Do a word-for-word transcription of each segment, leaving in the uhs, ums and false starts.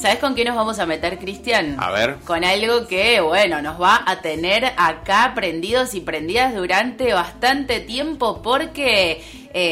¿Sabés con qué nos vamos a meter, Cristian? A ver. Con algo que, bueno, nos va a tener acá prendidos y prendidas durante bastante tiempo porque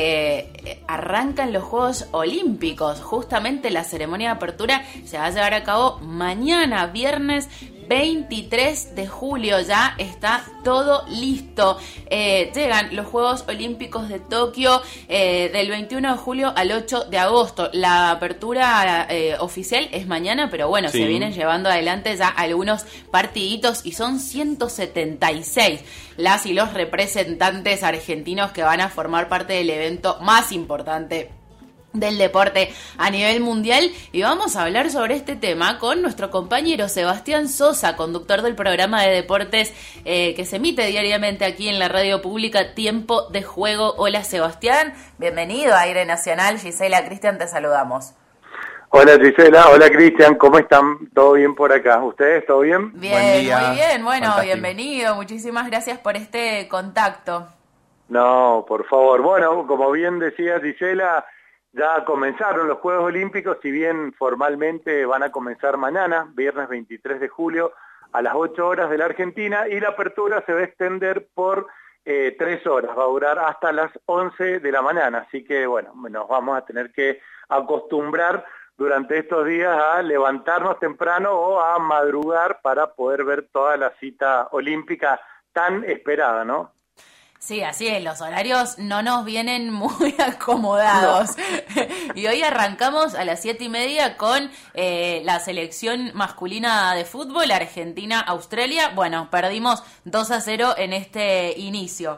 eh, arrancan los Juegos Olímpicos. Justamente la ceremonia de apertura se va a llevar a cabo mañana, viernes veintitrés de julio, ya está todo listo. Eh, llegan los Juegos Olímpicos de Tokio eh, del veintiuno de julio al ocho de agosto. La apertura eh, oficial es mañana, pero bueno, sí, se vienen llevando adelante ya algunos partiditos y son ciento setenta y seis las y los representantes argentinos que van a formar parte del evento más importante del deporte a nivel mundial, y vamos a hablar sobre este tema con nuestro compañero Sebastián Sosa, conductor del programa de deportes eh, que se emite diariamente aquí en la radio pública Tiempo de Juego. Hola Sebastián, bienvenido a Aire Nacional. Gisela, Cristian, te saludamos. Hola Gisela, hola Cristian, ¿cómo están? ¿Todo bien por acá? ¿Ustedes? ¿Todo bien? Bien, muy bien, bueno, fantástico. Bienvenido, muchísimas gracias por este contacto. No, por favor, bueno, como bien decía Gisela, ya comenzaron los Juegos Olímpicos, si bien formalmente van a comenzar mañana, viernes veintitrés de julio, a las ocho horas de la Argentina, y la apertura se va a extender por eh, tres horas, va a durar hasta las once de la mañana, así que bueno, nos vamos a tener que acostumbrar durante estos días a levantarnos temprano o a madrugar para poder ver toda la cita olímpica tan esperada, ¿no? Sí, así es, los horarios no nos vienen muy acomodados. No. Y hoy arrancamos a las siete y media con eh, la selección masculina de fútbol, Argentina-Australia. Bueno, perdimos dos a cero en este inicio.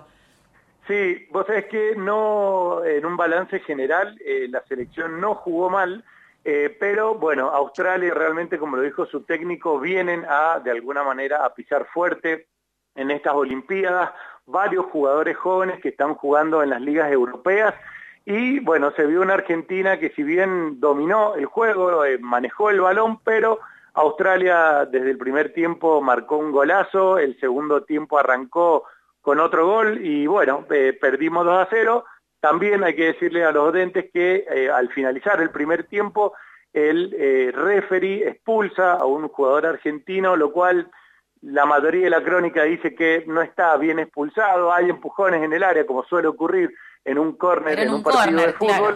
Sí, vos sabés que no, en un balance general, eh, la selección no jugó mal, eh, pero bueno, Australia realmente, como lo dijo su técnico, vienen a, de alguna manera, a pisar fuerte en estas Olimpiadas. Varios jugadores jóvenes que están jugando en las ligas europeas, y bueno, se vio una Argentina que si bien dominó el juego, eh, manejó el balón, pero Australia desde el primer tiempo marcó un golazo, el segundo tiempo arrancó con otro gol y bueno, eh, perdimos dos a cero. También hay que decirle a los oyentes que eh, al finalizar el primer tiempo el eh, referee expulsa a un jugador argentino, lo cual la mayoría de la crónica dice que no está bien expulsado, hay empujones en el área, como suele ocurrir en un córner, en, en un, un partido corner, de fútbol, claro.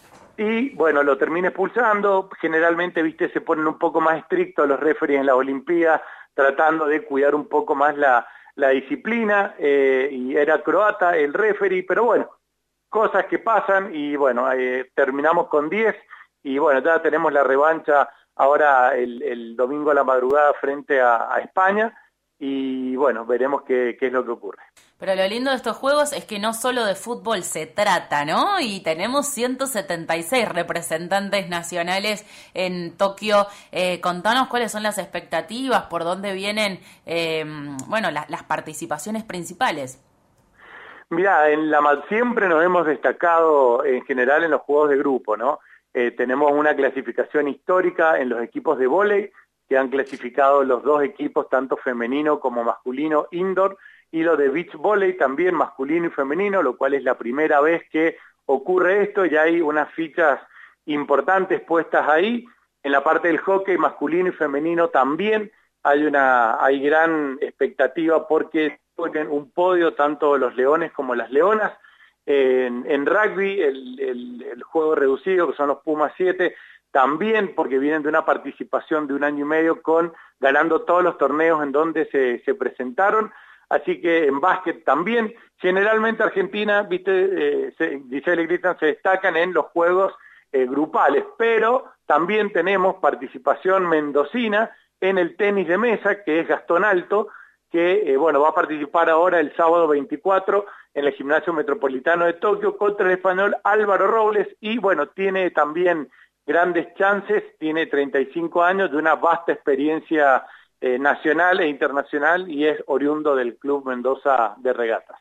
Y bueno, lo termina expulsando. Generalmente, viste, se ponen un poco más estrictos los referees en la Olimpiada, tratando de cuidar un poco más la, la disciplina, eh, y era croata el referee, pero bueno, cosas que pasan, y bueno, eh, terminamos con diez, y bueno, ya tenemos la revancha ahora el, el domingo a la madrugada frente a, a España, y bueno, veremos qué, qué es lo que ocurre. Pero lo lindo de estos juegos es que no solo de fútbol se trata, ¿no? Y tenemos ciento setenta y seis representantes nacionales en Tokio. Eh, contanos cuáles son las expectativas, por dónde vienen, eh, bueno, la, las participaciones principales. Mirá, en la siempre nos hemos destacado en general en los juegos de grupo, ¿no? Eh, tenemos una clasificación histórica en los equipos de vóley, que han clasificado los dos equipos, tanto femenino como masculino, indoor, y lo de beach volley también, masculino y femenino, lo cual es la primera vez que ocurre esto, y hay unas fichas importantes puestas ahí. En la parte del hockey masculino y femenino también hay una hay gran expectativa porque tienen un podio tanto los leones como las leonas. En, en rugby, el, el, el juego reducido, que son los Pumas siete, también porque vienen de una participación de un año y medio con ganando todos los torneos en donde se, se presentaron. Así que en básquet también, generalmente Argentina, viste, eh, se, Giselle y Cristian se destacan en los juegos eh, grupales, pero también tenemos participación mendocina en el tenis de mesa, que es Gastón Alto, que eh, bueno, va a participar ahora el sábado veinticuatro en el Gimnasio Metropolitano de Tokio contra el español Álvaro Robles, y bueno, tiene también grandes chances, tiene treinta y cinco años, de una vasta experiencia eh, nacional e internacional, y es oriundo del Club Mendoza de Regatas.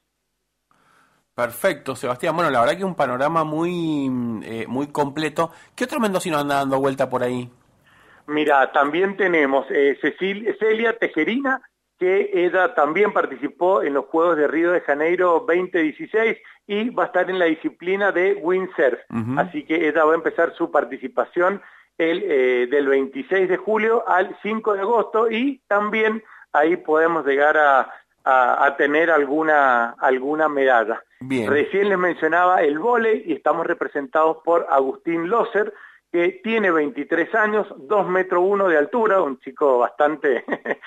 Perfecto, Sebastián. Bueno, la verdad que un panorama muy, eh, muy completo. ¿Qué otro mendocino anda dando vuelta por ahí? Mira, también tenemos eh, Cecilia, Celia Tejerina, que ella también participó en los Juegos de Río de Janeiro veinte dieciséis y va a estar en la disciplina de windsurf. Uh-huh. Así que ella va a empezar su participación el, eh, del veintiséis de julio al cinco de agosto, y también ahí podemos llegar a, a, a tener alguna, alguna medalla. Bien. Recién les mencionaba el vóley y estamos representados por Agustín Loser, que tiene veintitrés años, dos metros uno de altura, un chico bastante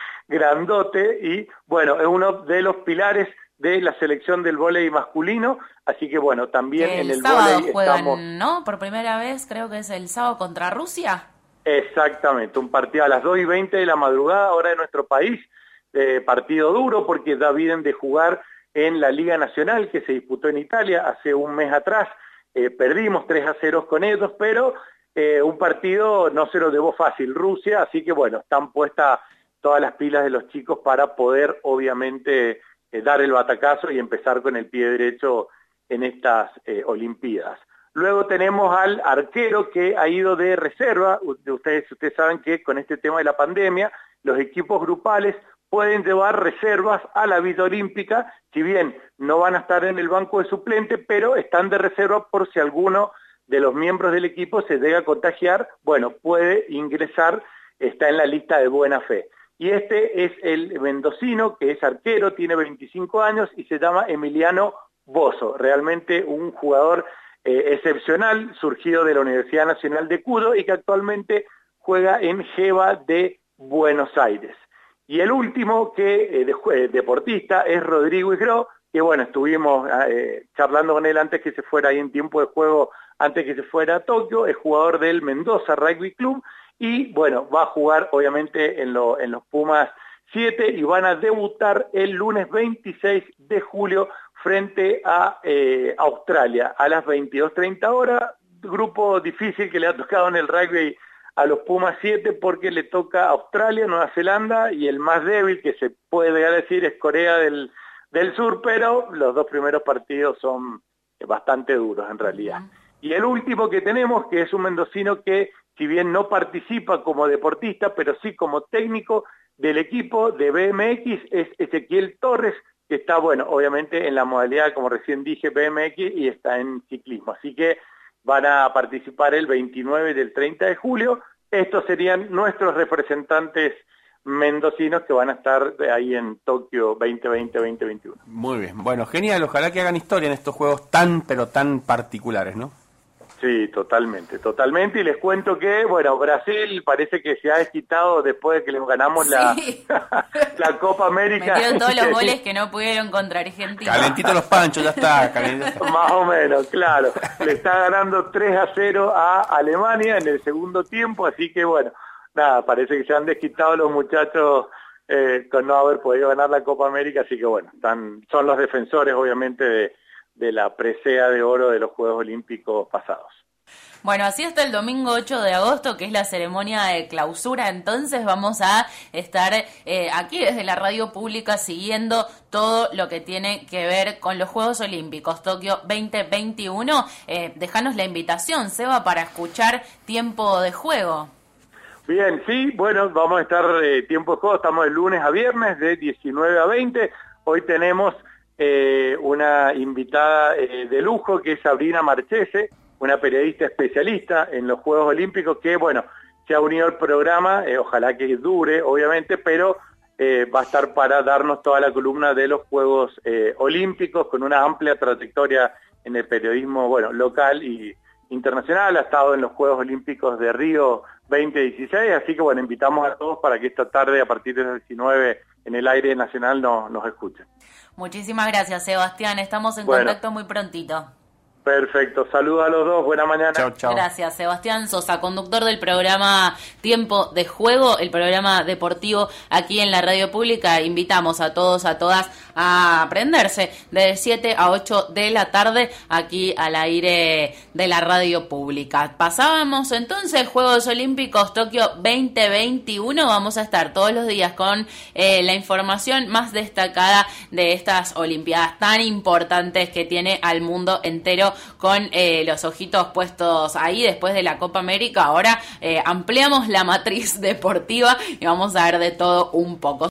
grandote, y bueno, es uno de los pilares de la selección del vóley masculino, así que bueno, también que en el sábado vóley juegan, estamos... ¿no? Por primera vez, creo que es el sábado contra Rusia. Exactamente, un partido a las dos y veinte de la madrugada, hora de nuestro país, eh, partido duro porque ya vienen de jugar en la Liga Nacional que se disputó en Italia hace un mes atrás, eh, perdimos tres a cero con ellos, pero eh, un partido no se lo llevó fácil Rusia, así que bueno, están puestas todas las pilas de los chicos para poder obviamente eh, dar el batacazo y empezar con el pie derecho en estas eh, Olimpiadas. Luego tenemos al arquero que ha ido de reserva. Ustedes, ustedes saben que con este tema de la pandemia, los equipos grupales pueden llevar reservas a la Villa Olímpica, si bien no van a estar en el banco de suplente, pero están de reserva por si alguno de los miembros del equipo se llega a contagiar, bueno, puede ingresar, está en la lista de buena fe. Y este es el mendocino, que es arquero, tiene veinticinco años y se llama Emiliano Bozo, realmente un jugador eh, excepcional, surgido de la Universidad Nacional de Cuyo y que actualmente juega en Geva de Buenos Aires. Y el último que eh, de, eh, deportista es Rodrigo Isgró, que bueno, estuvimos eh, charlando con él antes que se fuera ahí en tiempo de juego, antes que se fuera a Tokio, es jugador del Mendoza Rugby Club, y bueno, va a jugar obviamente en, lo, en los Pumas siete y van a debutar el lunes veintiséis de julio frente a eh, Australia a las veintidós treinta horas, grupo difícil que le ha tocado en el rugby a los Pumas siete porque le toca Australia, Nueva Zelanda y el más débil que se puede llegar a decir es Corea del, del Sur, pero los dos primeros partidos son bastante duros en realidad. Y el último que tenemos, que es un mendocino que si bien no participa como deportista, pero sí como técnico del equipo de B M X, es Ezequiel Torres, que está, bueno, obviamente en la modalidad, como recién dije, B M X y está en ciclismo. Así que van a participar el veintinueve y el treinta de julio. Estos serían nuestros representantes mendocinos que van a estar ahí en Tokio veinte veinte veinte veintiuno. Muy bien, bueno, genial, ojalá que hagan historia en estos juegos tan, pero tan particulares, ¿no? Sí, totalmente, totalmente, y les cuento que, bueno, Brasil parece que se ha desquitado después de que les ganamos sí. la, la Copa América. Metieron todos los goles que no pudieron contra Argentina. Calentito los panchos, ya está, calentito. Más o menos, claro. Le está ganando tres a cero a Alemania en el segundo tiempo, así que bueno, nada, parece que se han desquitado los muchachos eh, con no haber podido ganar la Copa América, así que bueno, están, son los defensores obviamente de de la presea de oro de los Juegos Olímpicos pasados. Bueno, así hasta el domingo ocho de agosto, que es la ceremonia de clausura, entonces vamos a estar eh, aquí desde la radio pública siguiendo todo lo que tiene que ver con los Juegos Olímpicos Tokio veinte veintiuno. Eh, déjanos la invitación, Seba, para escuchar Tiempo de Juego. Bien, sí, bueno, vamos a estar eh, Tiempo de Juego, estamos de lunes a viernes de diecinueve a veinte. Hoy tenemos Eh, una invitada eh, de lujo que es Sabrina Marchese, una periodista especialista en los Juegos Olímpicos que, bueno, se ha unido al programa, eh, ojalá que dure, obviamente, pero eh, va a estar para darnos toda la columna de los Juegos eh, Olímpicos con una amplia trayectoria en el periodismo, bueno, local y internacional, ha estado en los Juegos Olímpicos de Río veinte dieciséis, así que, bueno, invitamos a todos para que esta tarde, a partir de las diecinueve, en el aire nacional nos, nos escuchen. Muchísimas gracias, Sebastián. Estamos en bueno, contacto muy prontito. Perfecto. Saludos a los dos. Buena mañana. Chao, chao. Gracias, Sebastián Sosa, conductor del programa Tiempo de Juego, el programa deportivo aquí en la radio pública. Invitamos a todos, a todas a prenderse de siete a ocho de la tarde aquí al aire de la radio pública. Pasábamos entonces Juegos Olímpicos Tokio veinte veintiuno. Vamos a estar todos los días con eh, la información más destacada de estas Olimpiadas tan importantes que tiene al mundo entero, con eh, los ojitos puestos ahí después de la Copa América. Ahora eh, ampliamos la matriz deportiva y vamos a ver de todo un poco.